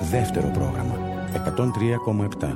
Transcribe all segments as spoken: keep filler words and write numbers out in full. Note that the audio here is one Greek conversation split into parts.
δεύτερο πρόγραμμα εκατόν τρία κόμμα επτά.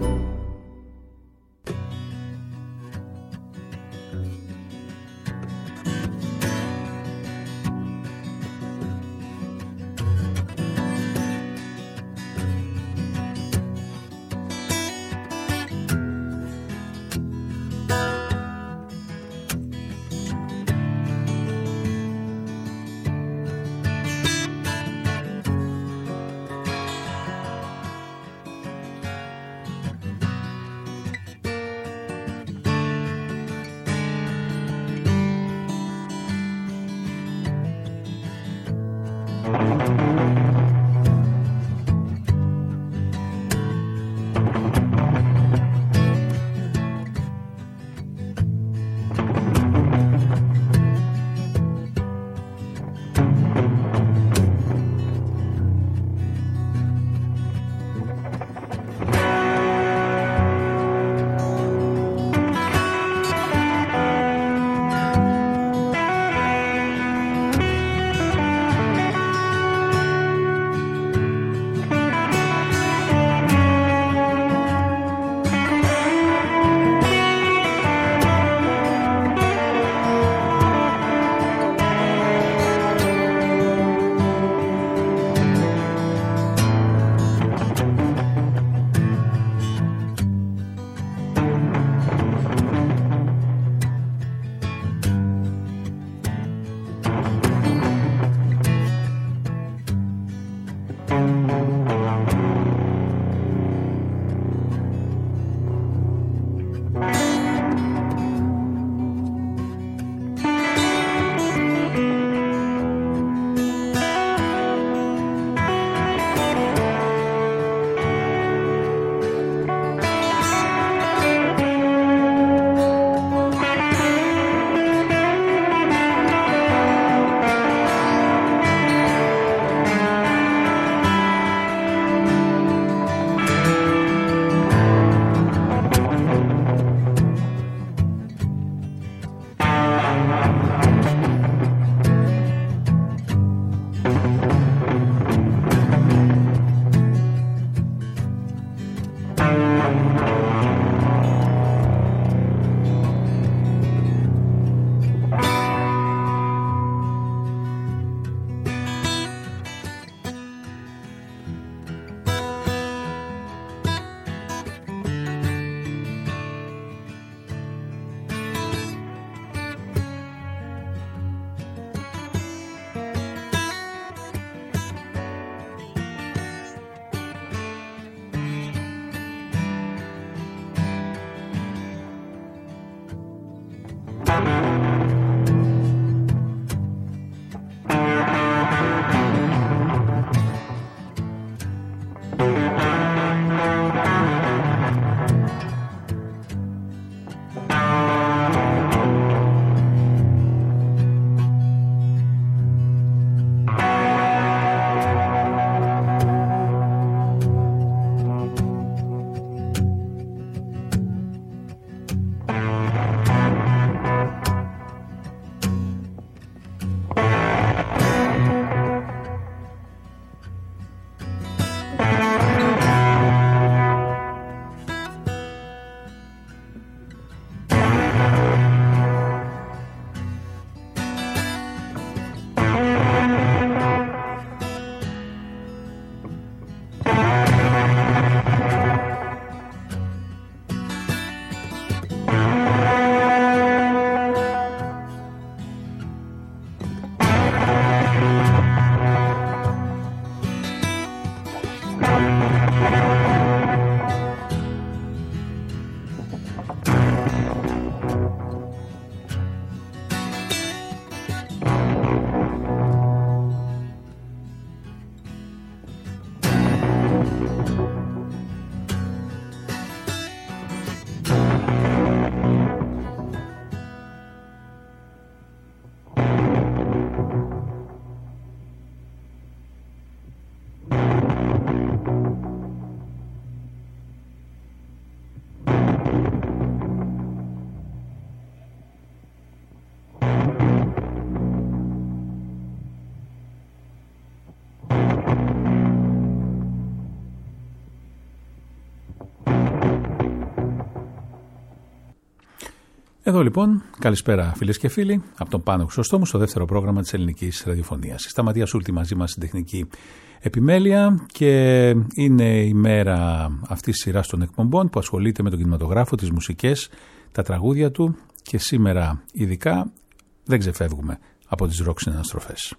Εδώ λοιπόν, καλησπέρα φίλες και φίλοι, από τον Πάνο Χρυσόστομου στο δεύτερο πρόγραμμα της ελληνικής ραδιοφωνίας. Η Σταματία Σούλτη μαζί μας στην τεχνική επιμέλεια και είναι η μέρα αυτής της σειράς των εκπομπών που ασχολείται με τον κινηματογράφο, τις μουσικές, τα τραγούδια του και σήμερα ειδικά δεν ξεφεύγουμε από τις ροκ συναναστροφές.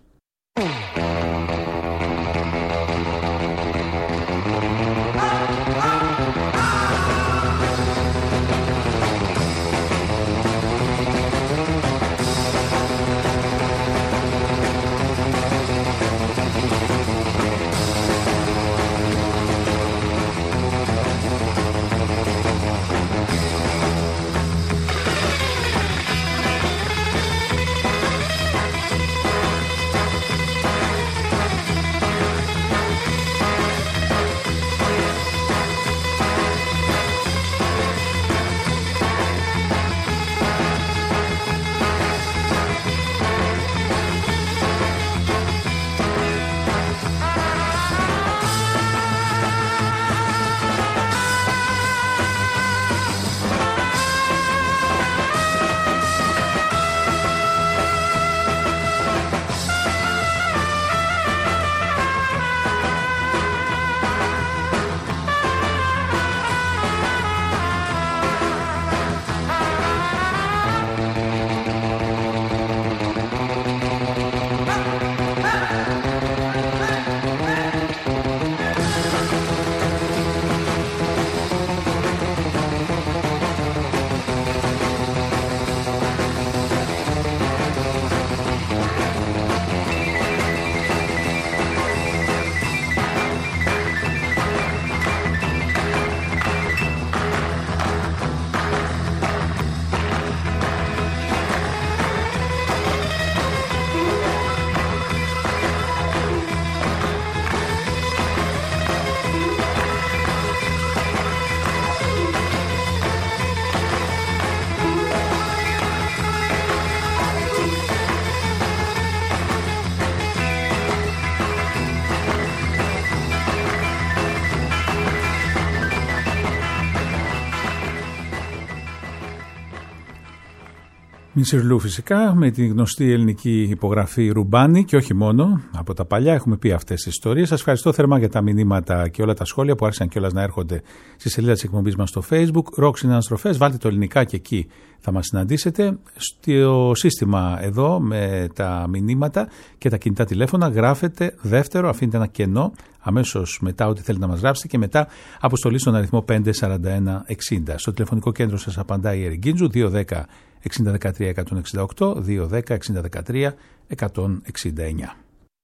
Μισιρλού φυσικά, με την γνωστή ελληνική υπογραφή Ρουμπάνη και όχι μόνο, από τα παλιά έχουμε πει αυτές τις ιστορίες. Σας ευχαριστώ θερμά για τα μηνύματα και όλα τα σχόλια που άρχισαν κιόλας να έρχονται στη σελίδα της εκπομπής μας στο Facebook. Ροκ συναναστροφές, βάλτε το ελληνικά και εκεί θα μας συναντήσετε. Στο σύστημα εδώ με τα μηνύματα και τα κινητά τηλέφωνα γράφετε δεύτερο, αφήνετε ένα κενό αμέσως μετά ό,τι θέλετε να μας γράψετε και μετά αποστολή στον αριθμό πέντε τέσσερα ένα εξήντα. Στο τηλεφωνικό κέντρο σας απαντάει η Ερικίντζου δύο ένα μηδέν έξι ένα τρία ένα έξι οκτώ, δύο ένα μηδέν έξι ένα τρία ένα έξι εννιά.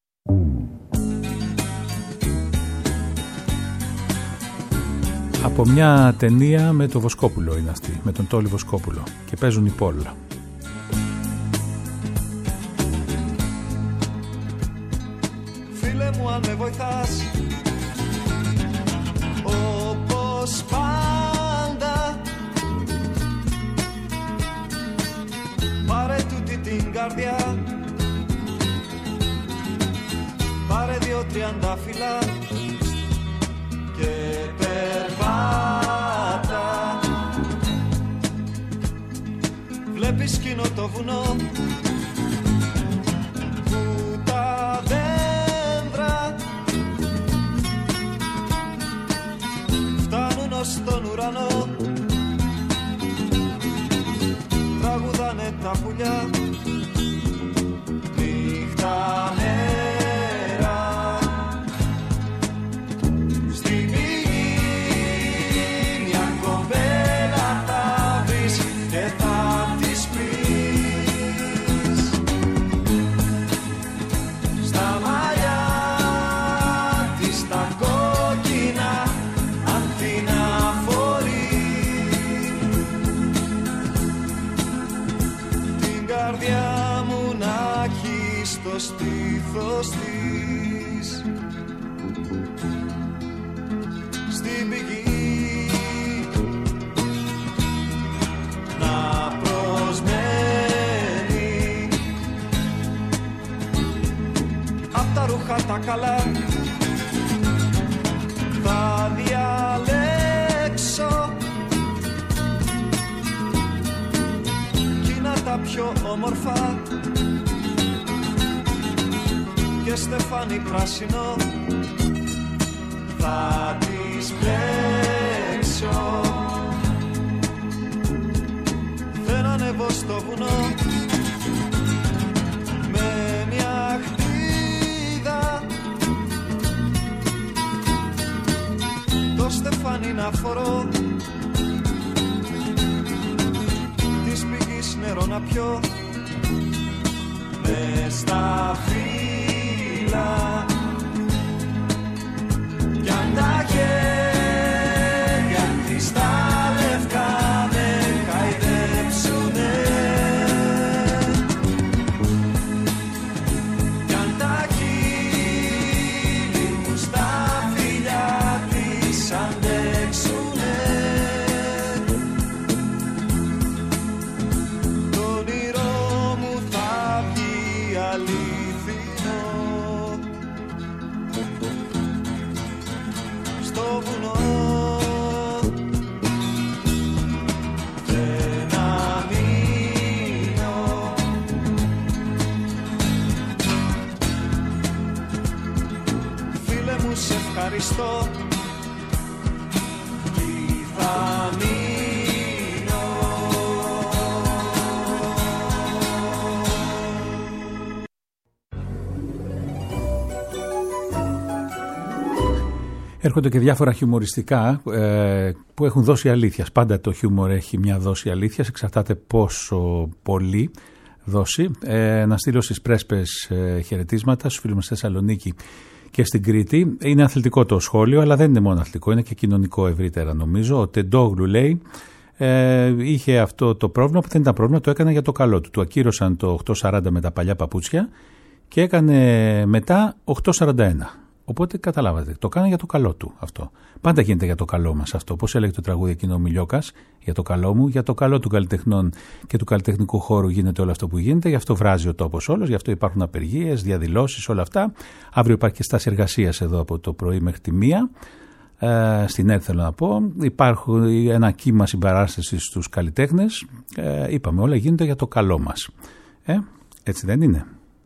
Από μια ταινία με το Βοσκόπουλο είναι αυτή, με τον Τόλι Βοσκόπουλο και παίζουν οι Πολ. Φίλε μου, αν με βοηθάς, όπως πάντα, πάρε τούτη την καρδιά, πάρε δύο τριαντάφυλλα και περπάτα. Βλέπεις κοινό το βουνό που τα δέντρα φτάνουν ως τον ουρανό, τραγουδάνε τα πουλιά νύχτα μέρα. Στην πηγή μια κοπέλα θα βρεις και θα της πεις στα μαλλιά της τα κόκκινα ανθίνα φορεί, την καρδιά μου να έχει στο στήθος της, στην πηγή να προσμένει. Απ' τα ρούχα τα καλά θα διαλέξω πιο όμορφα και στεφάνι πράσινο θα τις πλέξω. Δεν ανεβώ στο βουνό με μια χτίδα, το στεφάνι να φορώ, της πηγής νερό να πιω μες στα φύλλα. Κι αν τα χέρια της τα λευκά με χαϊδέψουνε, κι αν τα χείλη μου στα φιλιά της αντέξουνε, το όνειρό μου θα βγει αληθινό. Στο βουνό δεν αμήνω, φίλε μου σε ευχαριστώ, τι θα μείνω. Έρχονται και διάφορα χιουμοριστικά ε, που έχουν δόση αλήθειας. Πάντα το χιούμορ έχει μια δόση αλήθειας, εξαρτάται πόσο πολύ δόση. Ε, να στείλω στις πρέσπες ε, χαιρετίσματα στους φίλους μας στη Θεσσαλονίκη και στην Κρήτη. Είναι αθλητικό το σχόλιο, αλλά δεν είναι μόνο αθλητικό, είναι και κοινωνικό ευρύτερα νομίζω. Ο Τεντόγλου λέει ε, είχε αυτό το πρόβλημα που δεν ήταν πρόβλημα, το έκανε για το καλό του. Του ακύρωσαν το οκτώ σαράντα με τα παλιά παπούτσια και έκανε μετά οκτώ σαράντα ένα. Οπότε καταλάβατε, το κάνει για το καλό του αυτό. Πάντα γίνεται για το καλό μας αυτό. Πώς έλεγε το τραγούδι εκείνο ο Μιλιόκας, για το καλό μου, για το καλό των καλλιτεχνών και του καλλιτεχνικού χώρου γίνεται όλο αυτό που γίνεται. Γι' αυτό βράζει ο τόπος όλος, γι' αυτό υπάρχουν απεργίες, διαδηλώσεις, όλα αυτά. Αύριο υπάρχει και στάση εργασίας εδώ από το πρωί μέχρι τη μία. Ε, στην ΕΡΤ θέλω να πω. Υπάρχει ένα κύμα συμπαράστασης στους καλλιτέχνες. Ε, είπαμε, όλα γίνονται για το καλό μας. Ε, έτσι δεν είναι?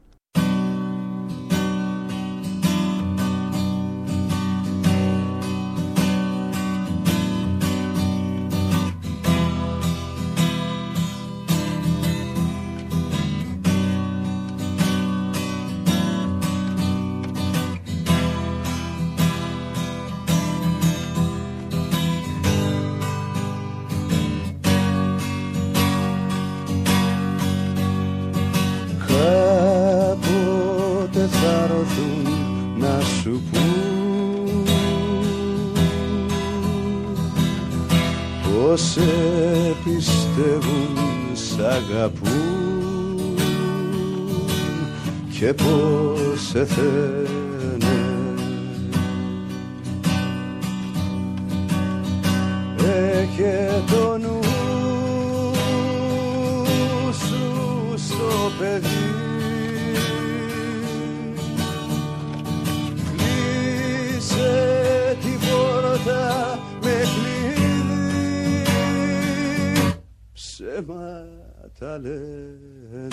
Πώς πιστεύουν σ' αγαπούν και πώς σε θένε. Έχε το νου σου στο παιδί, κλείσε την πόρτα με κλειδί, ψέματα λένε.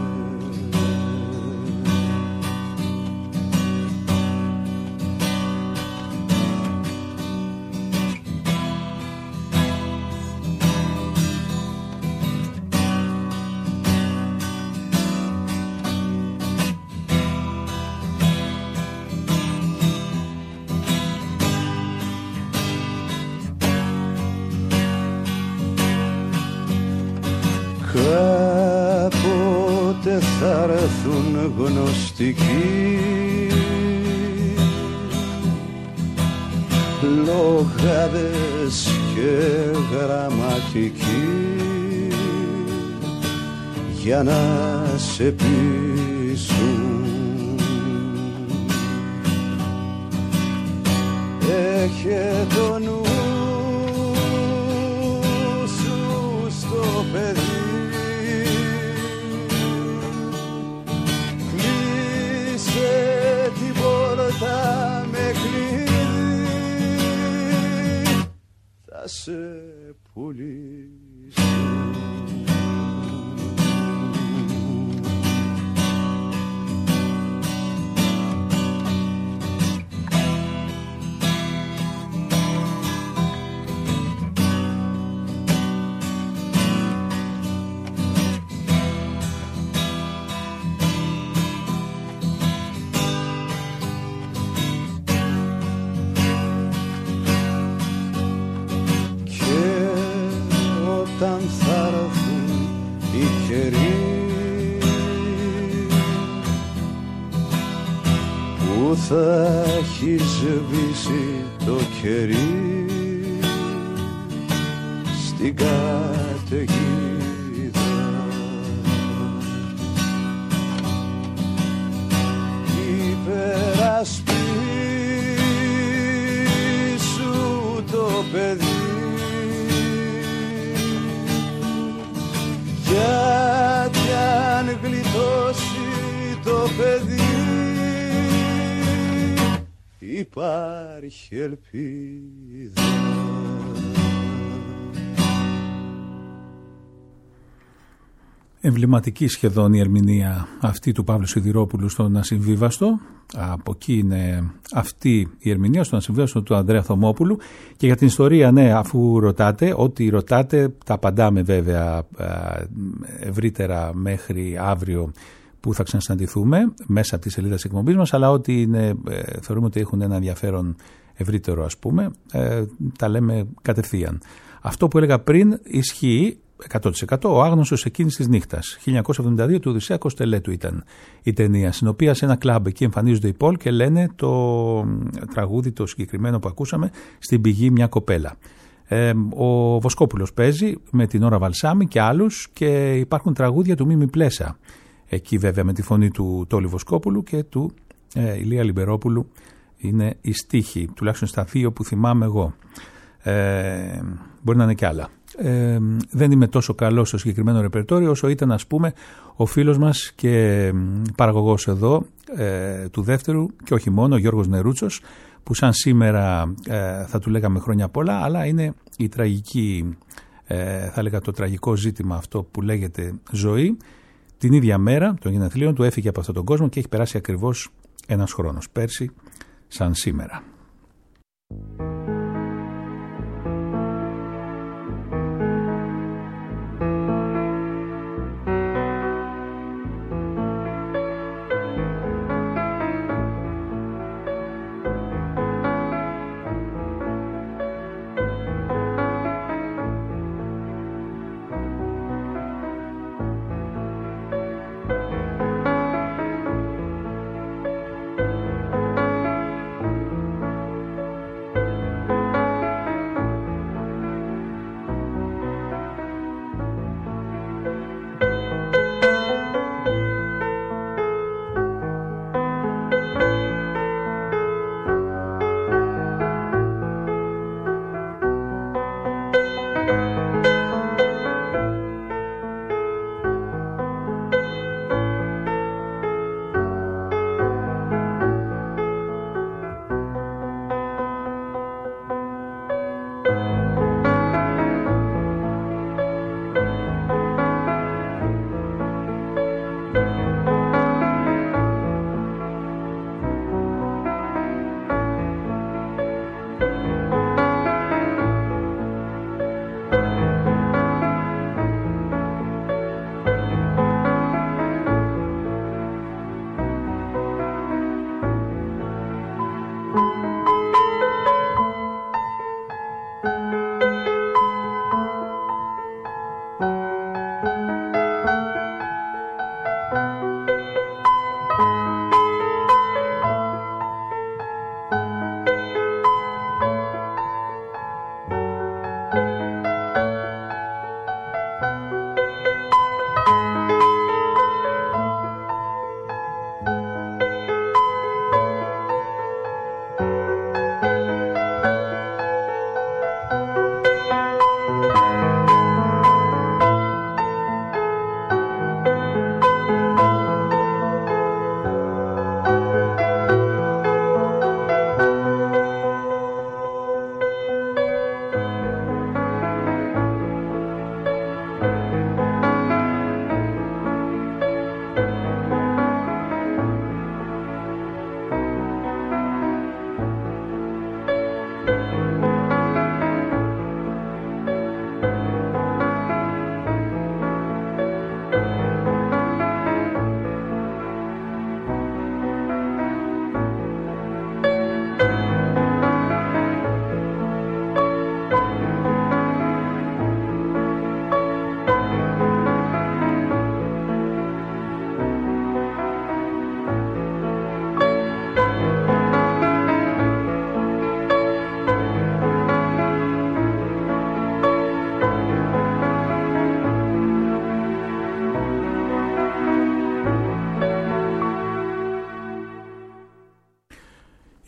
Κάποτε θα έρθουν γνωστικοί, λογάδες και γραμματικοί, για να σε πείσουν. Έχε το νου σου στο παιδί, την πόρτα με κλειδί, θα σε πουλήσω. που θα έχει σβήσει το κερί στην καταιγίδα. Υπερασπίσου το παιδί, γιατί αν γλιτώσει το παιδί υπάρχει ελπίδα. Εμβληματική σχεδόν η ερμηνεία αυτή του Παύλου Σιδηρόπουλου στον Ασυμβίβαστο. Από εκεί είναι αυτή η ερμηνεία στον Ασυμβίβαστο του Ανδρέα Θωμόπουλου. Και για την ιστορία, ναι, αφού ρωτάτε, ό,τι ρωτάτε τα απαντάμε βέβαια ευρύτερα μέχρι αύριο που θα ξανασυναντηθούμε μέσα από τη σελίδα της εκπομπής μας, αλλά ό,τι είναι, θεωρούμε ότι έχουν ένα ενδιαφέρον ευρύτερο, ας πούμε, τα λέμε κατευθείαν. Αυτό που έλεγα πριν ισχύει εκατό τοις εκατό. Ο άγνωστος εκείνης της νύχτας. χίλια εννιακόσια εβδομήντα δύο του Οδυσσέα Κοστελέτου ήταν η ταινία, στην οποία σε ένα κλαμπ εκεί εμφανίζονται οι Πολ και λένε το τραγούδι το συγκεκριμένο που ακούσαμε, «Στην πηγή μια κοπέλα». Ε, ο Βοσκόπουλος παίζει με την Ωρα Βαλσάμι και άλλους, και υπάρχουν τραγούδια του Μίμη Πλέσα. Εκεί βέβαια με τη φωνή του Τόλι Βοσκόπουλου και του ε, Ηλία Λιμπερόπουλου είναι η στίχη, τουλάχιστον στα δύο που θυμάμαι εγώ. Ε, μπορεί να είναι κι άλλα. Ε, δεν είμαι τόσο καλός στο συγκεκριμένο ρεπερτόριο όσο ήταν, ας πούμε, ο φίλος μας και παραγωγός εδώ ε, του δεύτερου και όχι μόνο, ο Γιώργος Νερούτσος, που σαν σήμερα ε, θα του λέγαμε χρόνια πολλά, αλλά είναι η τραγική, ε, θα λέγα το τραγικό ζήτημα αυτό που λέγεται ζωή. Την ίδια μέρα των γενεθλίων του έφυγε από αυτόν τον κόσμο και έχει περάσει ακριβώς ένας χρόνος, πέρσι σαν σήμερα.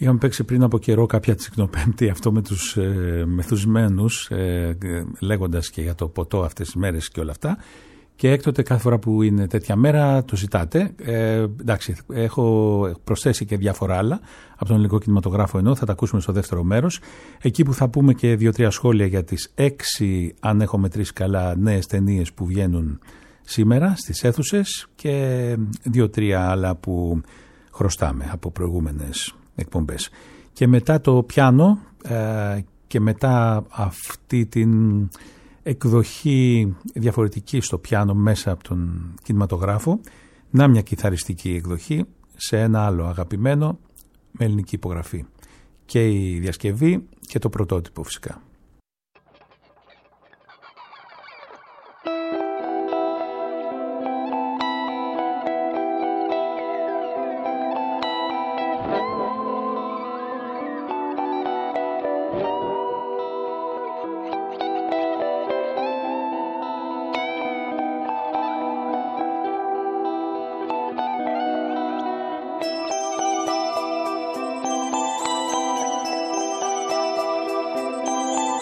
Είχαμε παίξει πριν από καιρό κάποια Τσικνοπέμπτη αυτό με τους ε, μεθουσμένους, ε, λέγοντας και για το ποτό αυτές τις μέρες και όλα αυτά. Και έκτοτε κάθε φορά που είναι τέτοια μέρα το ζητάτε. Ε, εντάξει, έχω προσθέσει και διάφορα άλλα από τον ελληνικό κινηματογράφο, ενώ θα τα ακούσουμε στο δεύτερο μέρος. Εκεί που θα πούμε και δύο-τρία σχόλια για τις έξι, αν έχω μετρήσει καλά, νέες ταινίες που βγαίνουν σήμερα στις αίθουσες και δύο-τρία άλλα που χρωστάμε από προηγούμενες εκπομπές. Και μετά το πιάνο ε, και μετά αυτή την εκδοχή διαφορετική στο πιάνο μέσα από τον κινηματογράφο, να μια κιθαριστική εκδοχή σε ένα άλλο αγαπημένο με ελληνική υπογραφή. Και η διασκευή και το πρωτότυπο φυσικά. Thank you.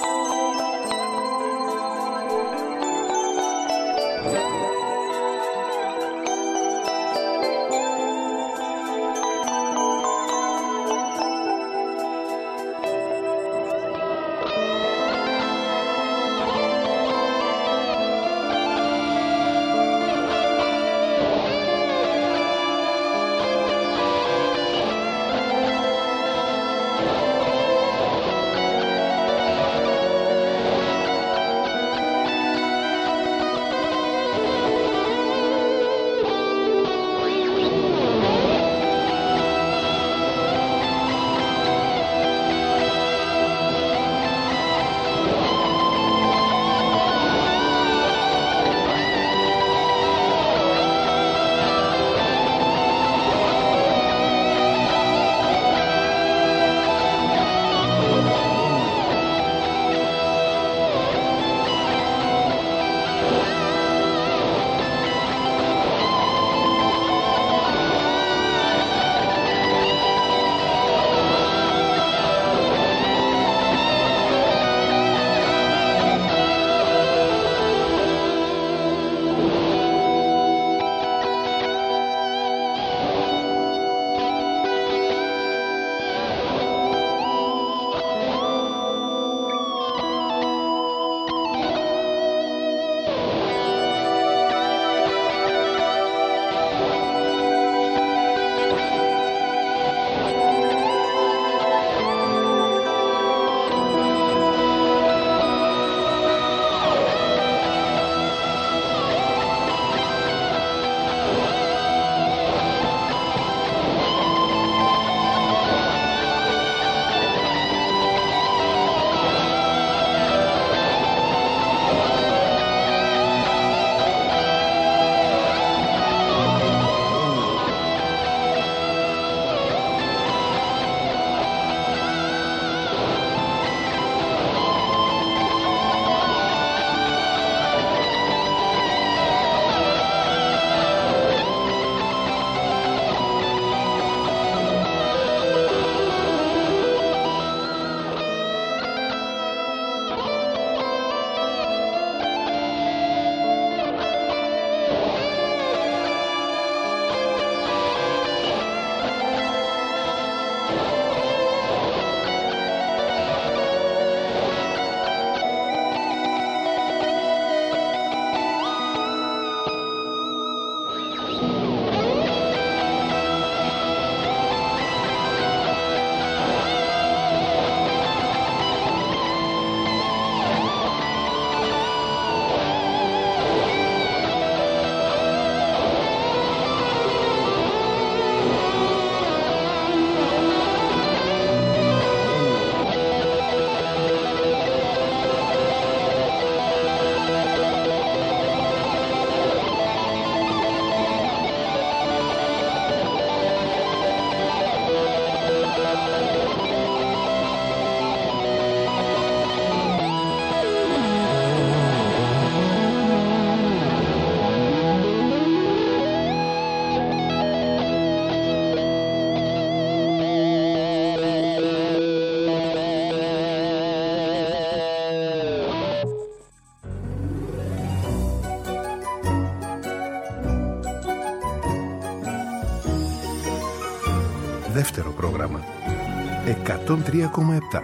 δεύτερο πρόγραμμα. εκατόν τρία κόμμα επτά.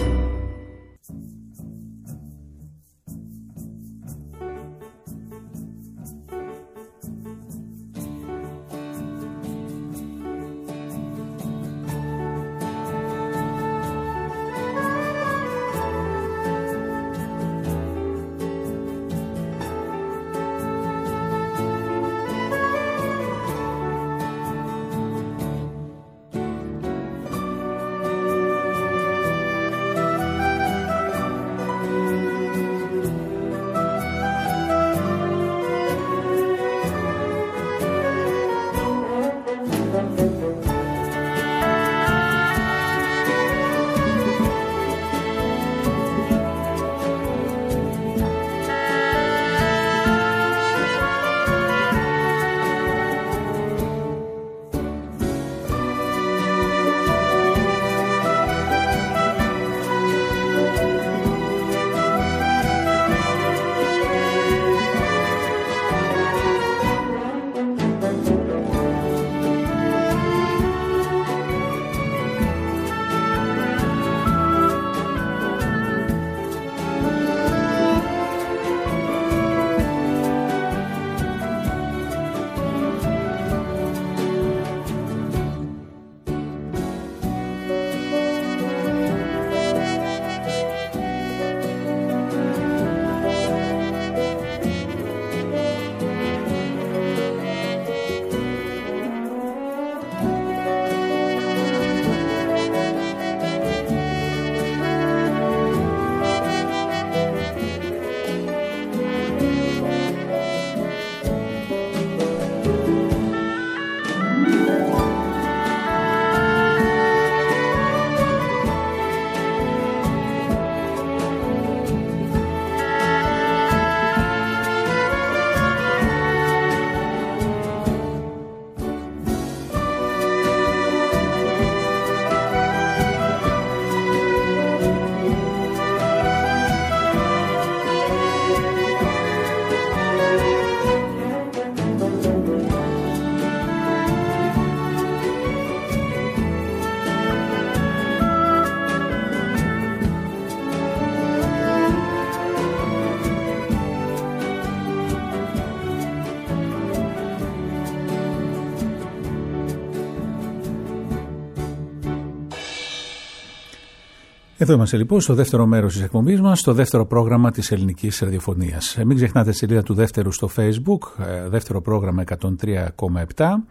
Εδώ είμαστε λοιπόν στο δεύτερο μέρος της εκπομπής μας, στο δεύτερο πρόγραμμα της ελληνικής ραδιοφωνίας. Μην ξεχνάτε τη σελίδα του δεύτερου στο Facebook, δεύτερο πρόγραμμα εκατόν τρία κόμμα επτά.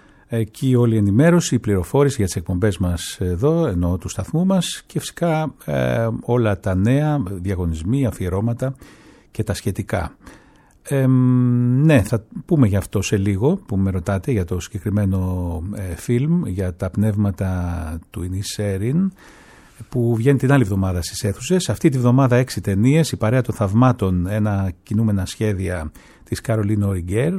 Εκεί όλη η ενημέρωση, η πληροφόρηση για τις εκπομπές μας εδώ, ενώ του σταθμού μας, και φυσικά ε, όλα τα νέα, διαγωνισμοί, αφιερώματα και τα σχετικά. Ε, ναι, θα πούμε γι' αυτό σε λίγο, που με ρωτάτε για το συγκεκριμένο ε, φιλμ, για τα πνεύματα του Ινισέριν, που βγαίνει την άλλη εβδομάδα στις αίθουσες. Αυτή τη βδομάδα έξι ταινίες, η παρέα των θαυμάτων, ένα κινούμενα σχέδια της Καρολίν Οριγκέρ,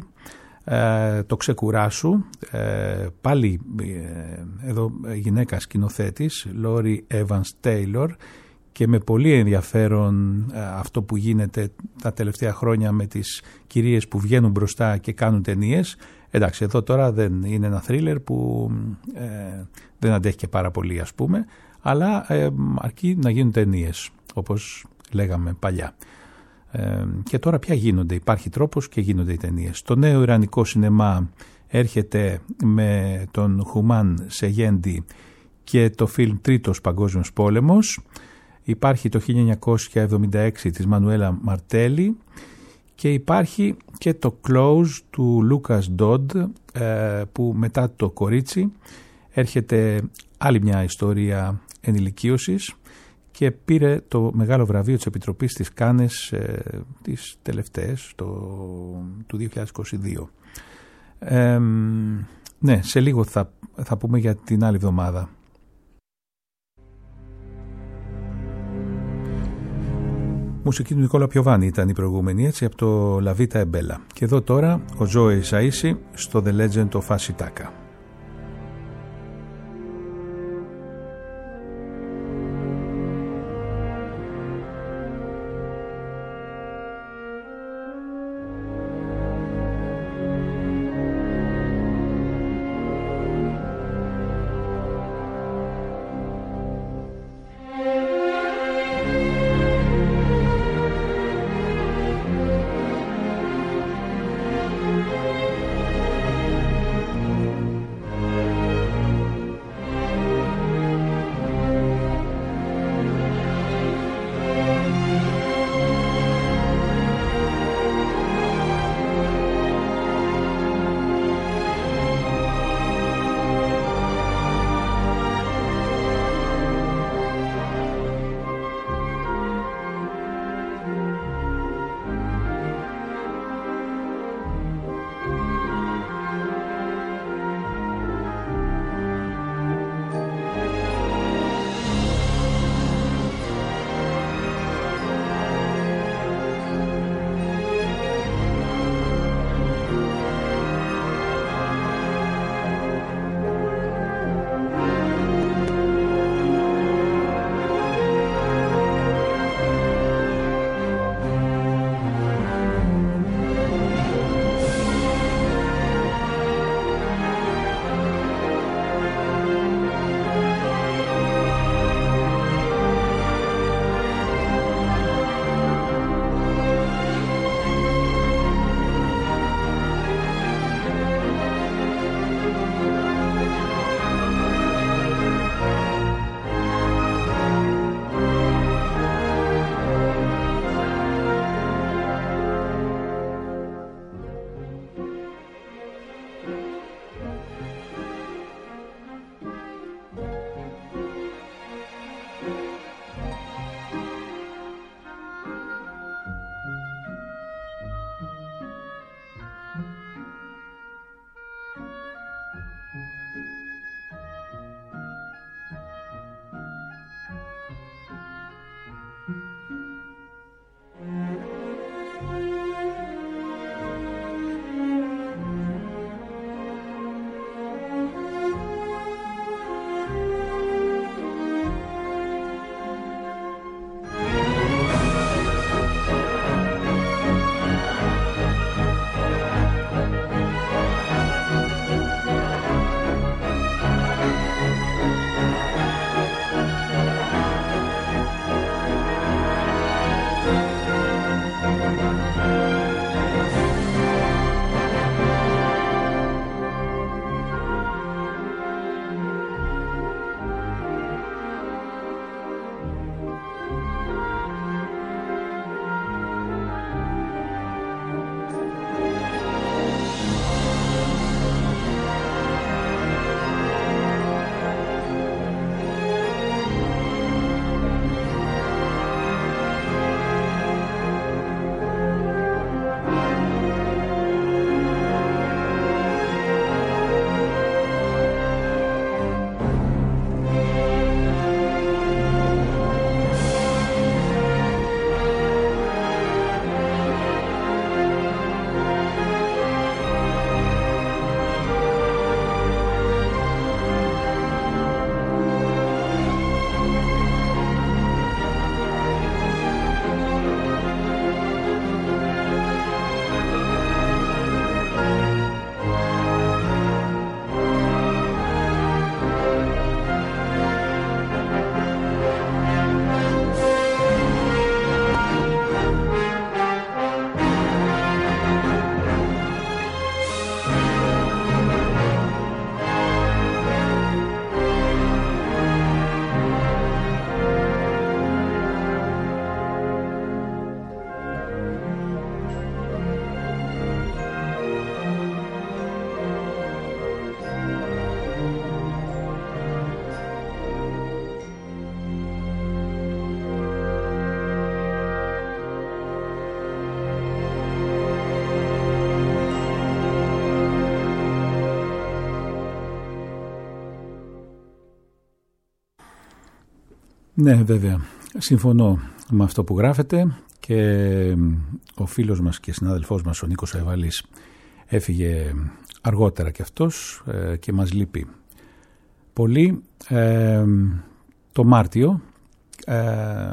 ε, το Ξεκουράσου, ε, πάλι ε, εδώ γυναίκα σκηνοθέτης, Λόρι Evans Taylor, και με πολύ ενδιαφέρον ε, αυτό που γίνεται τα τελευταία χρόνια με τις κυρίες που βγαίνουν μπροστά και κάνουν ταινίες. Εντάξει, εδώ τώρα δεν είναι ένα θρίλερ που ε, δεν αντέχει και πάρα πολύ, ας πούμε, αλλά ε, αρκεί να γίνουν ταινίες, όπως λέγαμε παλιά. Ε, και τώρα πια γίνονται, υπάρχει τρόπος και γίνονται οι ταινίες. Το νέο ιρανικό σινεμά έρχεται με τον Χουμάν Σεγέντι και το φιλμ Τρίτος Παγκόσμιος Πόλεμος. Υπάρχει το χίλια εννιακόσια εβδομήντα έξι της Μανουέλα Μαρτέλη και υπάρχει και το Close του Λούκας Ντόντ, ε, που μετά το Κορίτσι έρχεται άλλη μια ιστορία ενηλικίωσης και πήρε το μεγάλο βραβείο της Επιτροπής της Κάνες ε, τις τελευταίες, το, του δύο χιλιάδες είκοσι δύο. Ε, ναι, σε λίγο θα, θα πούμε για την άλλη εβδομάδα. Μουσική του Νικόλα Πιοβάνη ήταν η προηγούμενη, έτσι, από το La Vita e Bella. Και εδώ τώρα ο Τζόι Σαΐση στο The Legend of Ashitaka. Ναι, βέβαια. Συμφωνώ με αυτό που γράφετε και ο φίλος μας και συνάδελφός μας ο Νίκος Αϊβαλής έφυγε αργότερα και αυτός και μας λείπει πολύ. Ε, το Μάρτιο ε,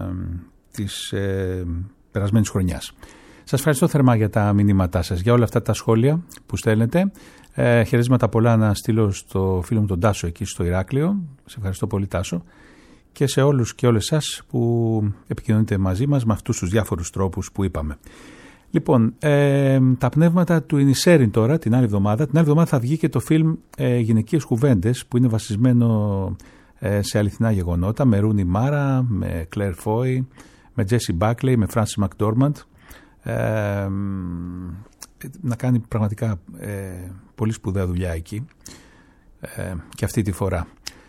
της ε, περασμένης χρονιάς. Σας ευχαριστώ θερμά για τα μηνύματά σας, για όλα αυτά τα σχόλια που στέλνετε. Ε, χαιρετίσματα πολλά να στείλω στο φίλο μου τον Τάσο εκεί στο Ηράκλειο. Σε ευχαριστώ πολύ, Τάσο. Και σε όλους και όλες σας που επικοινωνείτε μαζί μας με αυτούς τους διάφορους τρόπους που είπαμε. Λοιπόν, ε, τα πνεύματα του Ινισέριν τώρα, την άλλη εβδομάδα. Την άλλη εβδομάδα θα βγει και το φιλμ ε, Γυναικείες Κουβέντες, που είναι βασισμένο ε, σε αληθινά γεγονότα, με Ρούνι Μάρα, με Κλέρ Φόι, με Τζέσι Μπάκλεϊ, με Φράνσις Μακντόρμαντ. Ε, να κάνει πραγματικά ε, πολύ σπουδαία δουλειά εκεί ε, και αυτή τη φορά.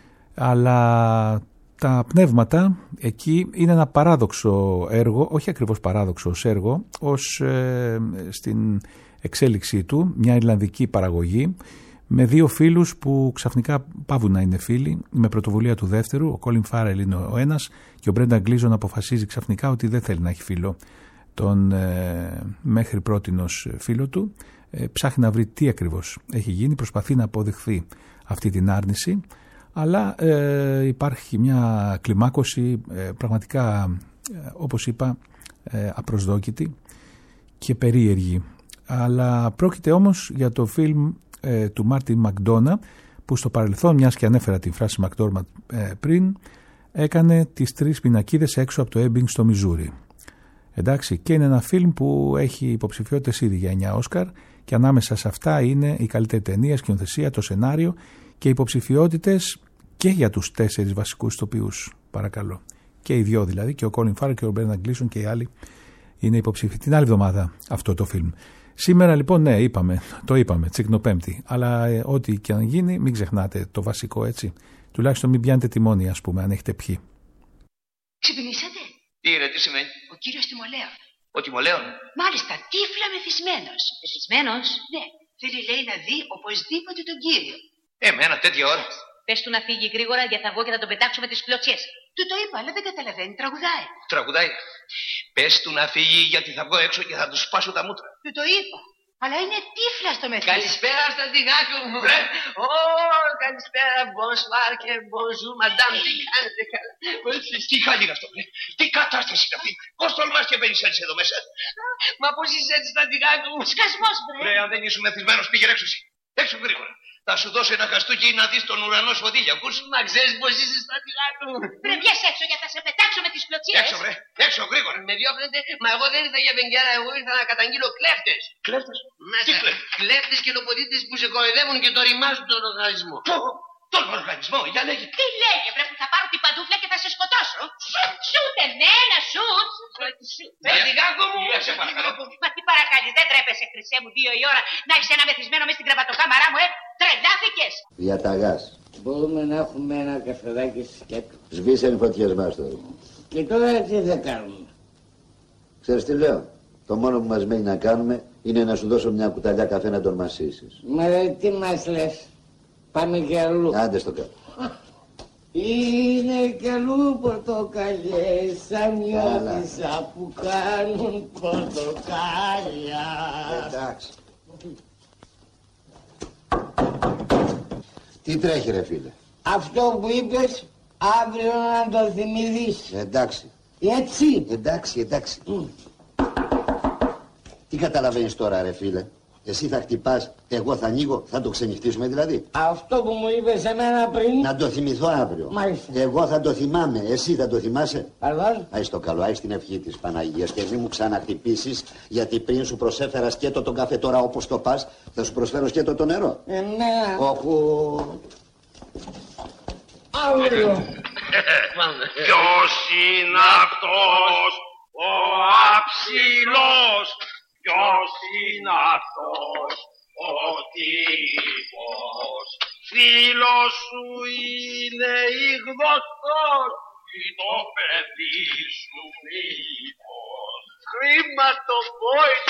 Αλλά τα πνεύματα εκεί είναι ένα παράδοξο έργο, όχι ακριβώς παράδοξο ως έργο, ως ε, στην εξέλιξή του, μια Ιρλανδική παραγωγή με δύο φίλους που ξαφνικά πάβουν να είναι φίλοι, με πρωτοβουλία του δεύτερου. Ο Κόλιν Φάρελ είναι ο ένας και ο Μπρένταν Γκλίζον αποφασίζει ξαφνικά ότι δεν θέλει να έχει φίλο τον ε, μέχρι πρότινος φίλο του. Ε, ψάχνει να βρει τι ακριβώς έχει γίνει, προσπαθεί να αποδειχθεί αυτή την άρνηση, αλλά ε, υπάρχει μια κλιμάκωση ε, πραγματικά ε, όπως είπα ε, απροσδόκητη και περίεργη. Αλλά πρόκειται όμως για το φιλμ ε, του Μάρτιν Μακντόνα, που στο παρελθόν, μιας και ανέφερα την φράση Μακντόρμαντ ε, πριν, έκανε τις τρεις πινακίδες έξω από το Έμπινγκ στο Μιζούρι. Εντάξει, και είναι ένα φιλμ που έχει υποψηφιότητες ήδη για εννιά Όσκαρ και ανάμεσα σε αυτά είναι η καλύτερη ταινία, σκηνοθεσία, το σενάριο και υποψηφιότητες και για τους τέσσερις βασικούς ηθοποιούς, παρακαλώ. Και οι δυο δηλαδή, και ο Κόλιν Φάρελ και ο Μπρένταν Γκλίζον και οι άλλοι είναι υποψήφοι. Την άλλη εβδομάδα αυτό το φιλμ. Σήμερα λοιπόν, ναι, είπαμε, το είπαμε, Τσικνοπέμπτη, αλλά ε, ό,τι και αν γίνει, μην ξεχνάτε το βασικό, έτσι. Τουλάχιστον μην πιάνετε τιμόνι, ας πούμε, αν έχετε πιει. Ξυπνήσατε? Τι είναι, τι σημαίνει? Ο κύριος Τιμολέων. Ο Τιμολέων? Μάλιστα, τύφλα μεθυσμένος. Μεθυσμένος? Ναι. Θέλει, λέει, να δει οπωσδήποτε τον κύριο. Εμένα τέτοια ώρα? Πες του να φύγει γρήγορα γιατί θα βγω και θα τον πετάξω με τις κλωτσιές. Του το είπα, αλλά δεν καταλαβαίνει, τραγουδάει. Τραγουδάει? Πες του να φύγει γιατί θα βγω έξω και θα του σπάσω τα μούτρα. Του το είπα. Αλλά είναι τύφλα στο μεθύσι. Καλησπέρα στα τυγάκια μου. Βρε! Ω, καλησπέρα, bonsoir και bonjour, madame, τι κάνετε καλά? Τι κάνει αυτό, βρε? Τι κατάσταση είναι αυτή? Πώς τολμάς και μπαίνεις έτσι εδώ μέσα? Μα πώς είσαι έτσι στα τυγάκια μου? Σκασμός, βρε! Βρε, αν δεν ήσουν μεθυσμένος, πήγαινε έξω εσύ. Έξω γρήγορα. Θα σου δώσω ένα χαστούκι να δεις τον ουρανό σφοδίλια, ακούς? Μα ξέρεις πως είσαι στα τυγάκια μου. Βρε, βγες έξω για θα σε πετάξω με τις κλωτσιές. Έξω, βρε, έξω γρήγορα. Με διώχνετε, μα εγώ δεν ήρθα για βενγκέρα, εγώ ήρθα να καταγγείλω κλέφτες. Κλέφτες? Μέσα. Τι κλέφτες? Κλέφτες και λοποδίτες που σε κοροϊδεύουν και το ρημάζουν τον οργανισμό. Πω, τον οργανισμό, για λέγε. Τι λέγε, βρε, που θα πάρω την παντούφλα και θα σε σκοτώσω. Σουτ, σουτ, εμένα, σουτ. Παιδικάκο μου. Για σε παρακαλώ. Μα τι παρακάλεις, δεν τρέπεσαι, χρυσέ μου, δύο η ώρα να έχεις ένα μεθυσμένο μες στην κρεβατοκάμαρά μου, ε. Τρελάθηκες. Διαταγάς. Μπορούμε να έχουμε ένα καφεδάκι σκέτο. Σβήσαν οι φωτιές μας τώρα. Και τώρα τι θα κάνουμε? Ξέρεις τι λέω? Το μόνο που μας μένει να κάνουμε είναι να σου δώσω μια κουταλιά καφέ να τον μασίσεις. Μα τι μας λες? Πάμε και αλλού. Άντε στο κάτω. Είναι και αλλού πορτοκαλιές σαν νιώτησα που κάνουν πορτοκάλια. Εντάξει. Τι τρέχει ρε φίλε? Αυτό που είπες αύριο να το θυμηθείς. Εντάξει. Έτσι. Εντάξει, εντάξει. Mm. Τι καταλαβαίνεις τώρα ρε φίλε? Εσύ θα χτυπάς, εγώ θα ανοίγω, θα το ξενυχτήσουμε δηλαδή. Αυτό που μου είπες εμένα πριν. Να το θυμηθώ αύριο. Μάλιστα. Εγώ θα το θυμάμαι, εσύ θα το θυμάσαι. Παρδώς. Άι στο καλό, άι στην ευχή της Παναγίας και μη μου ξαναχτυπήσεις, γιατί πριν σου προσέφερα σκέτο τον καφέ, τώρα όπως το πας θα σου προσφέρω σκέτο το νερό. Εμένα. Όχου. Αύριο. Ποιος είναι αυτός ο αψηλός? Ποιος είναι αυτός ο τύπος? Φίλος σου είναι ηγδοστός ή το παιδί σου μήπως? Χρηματοπόης.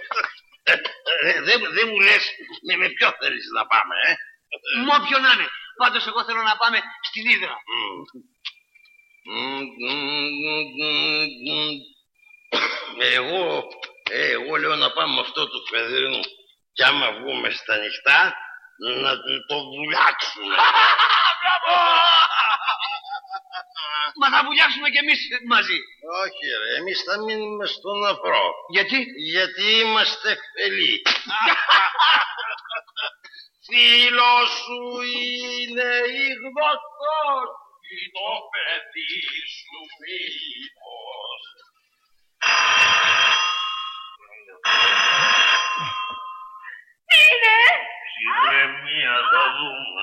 Δεν δε μου λες με, με ποιο θέλεις να πάμε, ε? Με όποιον να είναι. Πάντως εγώ θέλω να πάμε στην Ύδρα. Εγώ, εγώ λέω να πάμε με αυτό του Φεδρίνου κι άμα βγούμε στα νυχτά να το βουλιάξουμε. Μα θα βουλιάξουμε κι εμείς μαζί. Όχι ρε, εμείς θα μείνουμε στον αφρό. Γιατί? Γιατί είμαστε φελοί. Φίλος σου είναι ηγδοστός ή το παιδί σου μήπως. Τι είναι? Ηρεμία θα δούμε.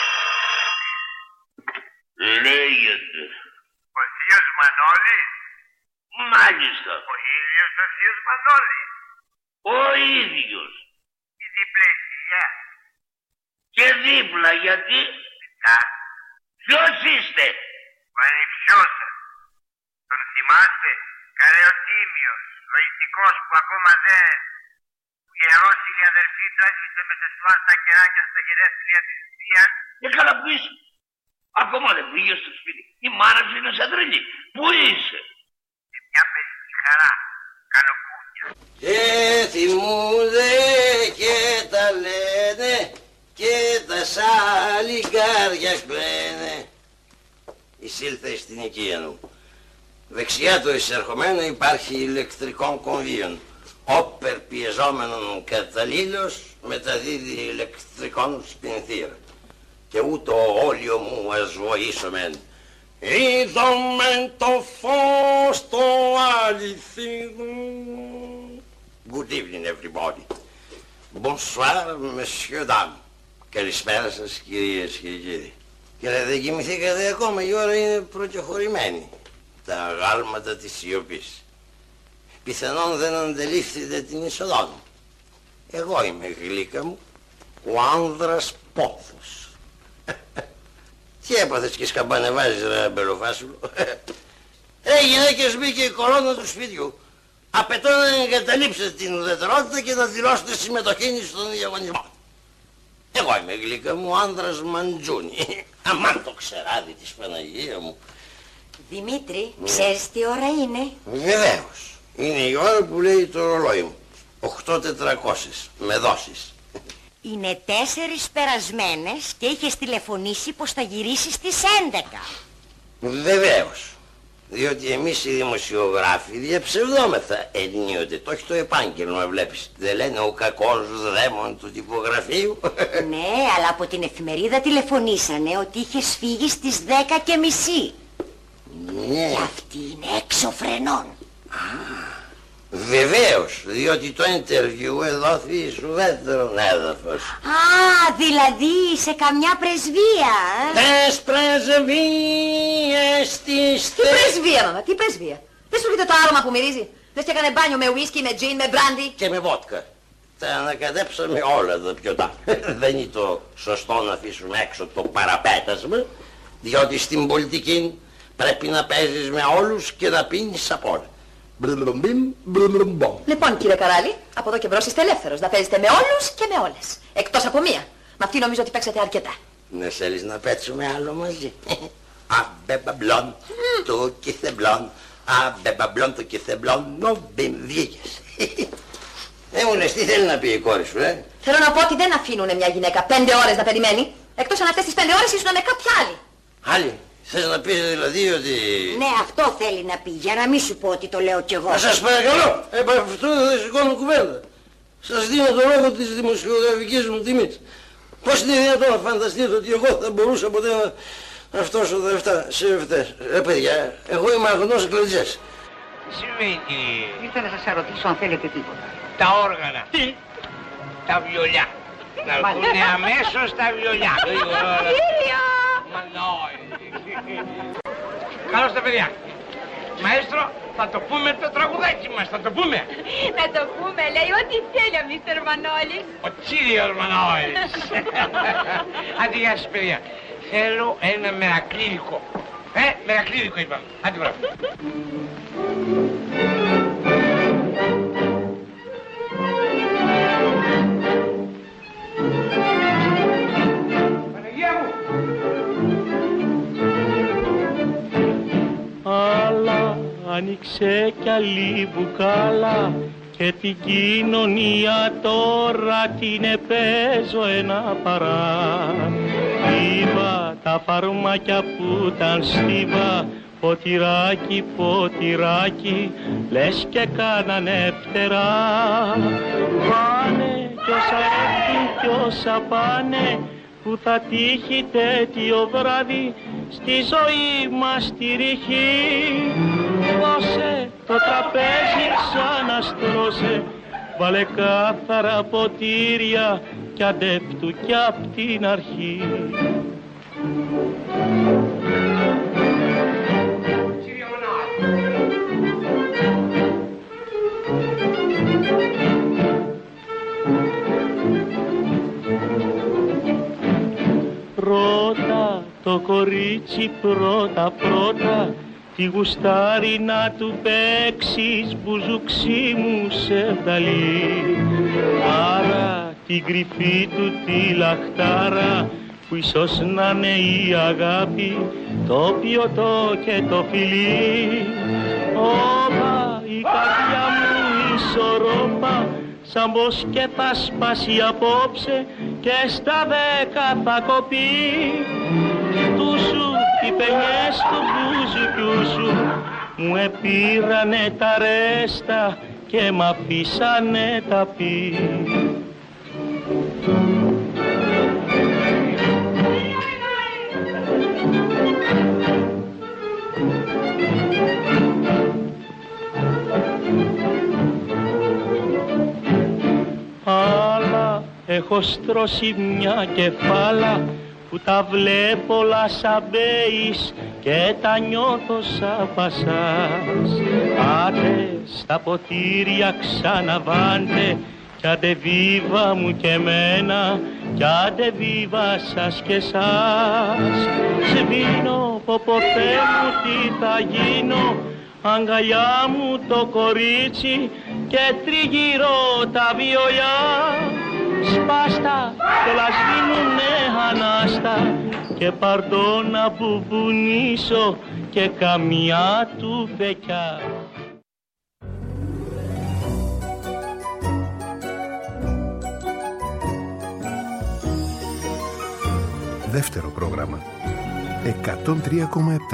Λέγεται. Ο θείος Μανώλης. Μάλιστα. Ο ίδιος ο θείος Μανώλης. Ο ίδιος. Η διπλαισία. Και δίπλα γιατί. Φυσικά. Ποιος είστε? Ο ανιψιός σας. Τον θυμάστε? Καλέ ο Τίμιος. Ο ηθικός που ακόμα δεν... Που γερώσει η αδερφή του άρχισε με τεσλά στα κεράκια στα γενέθλια της θείας. Και καλά που είσαι. Ακόμα δεν πήγες στο σπίτι. Η μάνα σου είναι σαν τρελή. Πού είσαι? Σε μια παιδική χαρά. Καλοκούνια. Και θυμούνται και τα λένε και τα σαλιγκάρια κλαίνε. Εισήλθε στην οικία μου. Δεξιά του εισερχομένου υπάρχει ηλεκτρικών κομβίων. Όπερ πιεζόμενον καταλήλως μεταδίδει ηλεκτρικών σπινθήρα. Και ούτω όλιο μου ας βοήσομεν. Είδομεν το φως το αληθινό. Good evening everybody. Bonsoir monsieur dame. Καλησπέρα σας κυρίες και κύριοι. Και δεν κοιμηθήκατε ακόμα, η ώρα είναι προκεχωρημένη. Τα γάλματα της σιωπής. Πιθανόν δεν αντελήφθητε την είσοδό μου. Εγώ είμαι γλύκα μου, ο άνδρας πόθος. Τι έπαθες και σκαμπανεβάζεις ρε μπελοφάσουλο? Ε, γυναίκες, μπήκε η κορώνα του σπιτιού. Απαιτώ να εγκαταλείψετε την ουδετερότητα και να δηλώσετε συμμετοχή στον διαγωνισμό. Εγώ είμαι γλύκα μου, ο άνδρας Μαντζούνι. Αμάν το ξεράδι της Παναγία μου. Δημήτρη, mm. ξέρεις τι ώρα είναι? Βεβαίως. Είναι η ώρα που λέει το ρολόι μου. οκτώ τετρακόσιες, με δόσεις. Είναι τέσσερις περασμένες και είχες τηλεφωνήσει πως θα γυρίσεις στις έντεκα. Βεβαίως. Διότι εμείς οι δημοσιογράφοι διαψευδόμεθα ενίοτε. Το έχει το επάγγελμα, βλέπεις. Δεν λένε ο κακός δαίμον του τυπογραφείου. Ναι, αλλά από την εφημερίδα τηλεφωνήσανε ότι είχες φύγει στις δέκα και μισή. Ναι. Και αυτή είναι έξω φρενών. Α, βεβαίως, διότι το interview εδόθη σου δεύτερον έδαφος. Α, δηλαδή σε καμιά πρεσβεία, ε? Τες πρεσβείες της... Τι πρεσβεία, μάμα, τι πρεσβεία? Δεν σου έρχεται το άρωμα που μυρίζει? Δεν σε έκανε μπάνιο με ουίσκι, με τζιν, με μπράντι? Και με βότκα. Τα ανακατέψαμε όλα τα πιωτά. Δεν είναι το σωστό να αφήσουμε έξω το παραπέτασμα, διότι στην πολιτική πρέπει να παίζεις με όλους και να πίνεις απ' όλα. Λοιπόν, κύριε Καράλη, από εδώ και μπρος είστε ελεύθερος να παίζετε με όλους και με όλες. Εκτός από μία. Με αυτή νομίζω ότι παίξατε αρκετά. Ναι, θέλεις να παίξουμε άλλο μαζί? Αμπεμπαμπλόν, το κιθεμπλόν. Αμπεμπαμπλόν, το κιθεμπλόν. Νομπιμ, βγήκες. Δεν μου λες τι θέλει να πει η κόρη σου, ε? Θέλω να πω ότι δεν αφήνουνε μια γυναίκα πέντε ώρες να περιμένει. Εκτός αν αυτές τις πέντε ώρες ήσουν με κάποια άλλη. Άλλη? Θες να πεις δηλαδή ότι... Ναι, αυτό θέλει να πει, για να μην σου πω ότι το λέω κι εγώ. Να σας παρακαλώ, επ' αυτό δεν σηκώνω κουβέντα. Σας δίνω το λόγο της δημοσιογραφικής μου τιμής. Πώς είναι δυνατόν να φανταστείτε ότι εγώ θα μπορούσα ποτέ να, να φτώσω τα λεφτά σε αυτές? Ρε παιδιά, εγώ είμαι αγνός κλατζές. Τι σημαίνει? Ήρθα να σας ερωτήσω αν θέλετε τίποτα. Τα όργανα. Τι? Τα βιολιά. Να έρθουνε αμέσως τα βιολιά. Κύρια! Μανώη. Καλώς τα παιδιά. Μαέστρο, θα το πούμε το τραγουδάκι μας, θα το πούμε. Να το πούμε, λέει, ό,τι θέλει ο μίστερ Μανώλης. Ο κύριος Μανώλης. Άντε, γεια σας παιδιά. Θέλω ένα μερακλίδικο. Ε, μερακλίδικο είπαμε. Άντε, μπράβο. Παναγία μου, άνοιξε κι άλλη μπουκάλα και την κοινωνία τώρα την επέζω ένα παρά. Ήβα τα φαρμάκια που ήταν στίβα, ποτηράκι, ποτηράκι, λες και κάνανε φτερά. Πάνε κι όσα έρθουν κι όσα πάνε, που θα τύχει τέτοιο βράδυ στη ζωή μας τη ρηχή. Δώσε το τραπέζι ξαναστρώσε, βάλε κάθαρα ποτήρια κι αντέπτου κι απ' την αρχή. Πρώτα το κορίτσι πρώτα πρώτα, τι γουστάρει να του παίξεις μπουζουξί μου σε βδαλί. Άρα την κρυφή του τη λαχτάρα, που ίσως να είναι η αγάπη, το πιωτό και το φιλί. Όπα η καρδιά μου ισορρόπα, σαν πως και θα σπάσει απόψε και στα δέκα θα κοπεί. Του σου οι παινιές του μπουζουκιού σου μου επήρανε τα ρέστα και μ' αφήσανε τα πει. Αλλά έχω στρώσει μια κεφάλα που τα βλέπω όλα σαν μπέις και τα νιώθω σαν πασάς. Άντε στα ποτήρια ξαναβάντε κι άντε βίβα μου και εμένα κι άντε βίβα σας και σας. Σβήνω πω ποτέ μου τι θα γίνω, αγκαλιά μου το κορίτσι και τριγύρω τα βιολιά. Σπάστα και λασβήνουνε ανάστα και πάρτο να μπουμπουνίσω και καμιά του φεκιά. Δεύτερο πρόγραμμα εκατόν τρία κόμμα επτά.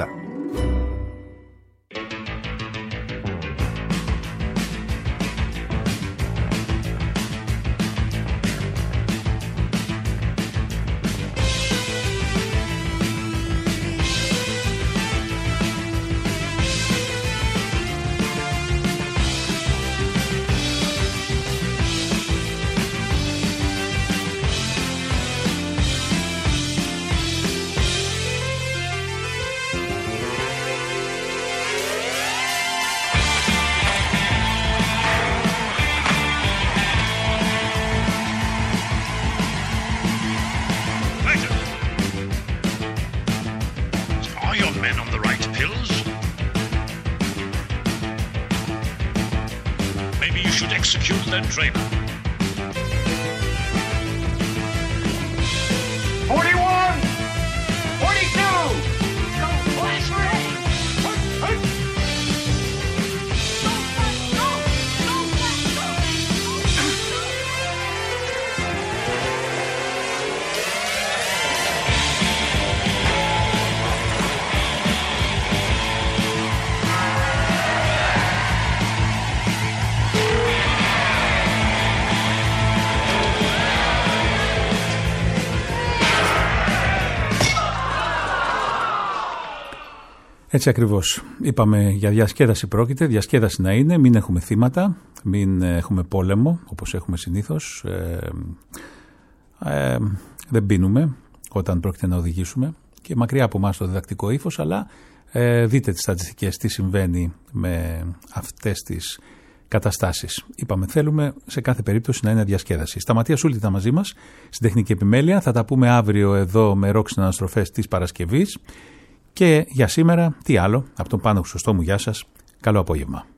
Execute that traitor. forty-one! forty-two! Go, flash ready! Hut, hut. Go, flash, go! Go, flash, go! Έτσι ακριβώς. Είπαμε για διασκέδαση πρόκειται, διασκέδαση να είναι, μην έχουμε θύματα, μην έχουμε πόλεμο όπως έχουμε συνήθως, ε, ε, δεν πίνουμε όταν πρόκειται να οδηγήσουμε και μακριά από εμάς το διδακτικό ύφος, αλλά ε, δείτε τις στατιστικές τι συμβαίνει με αυτές τις καταστάσεις. Είπαμε θέλουμε σε κάθε περίπτωση να είναι διασκέδαση. Σταματία Σούλτη ήταν μαζί μας στην τεχνική επιμέλεια, θα τα πούμε αύριο εδώ με ροκ συναναστροφές της Παρασκευής. Και για σήμερα, τι άλλο, από τον Πάνο Χρυσοστόμου, γεια σας, καλό απόγευμα.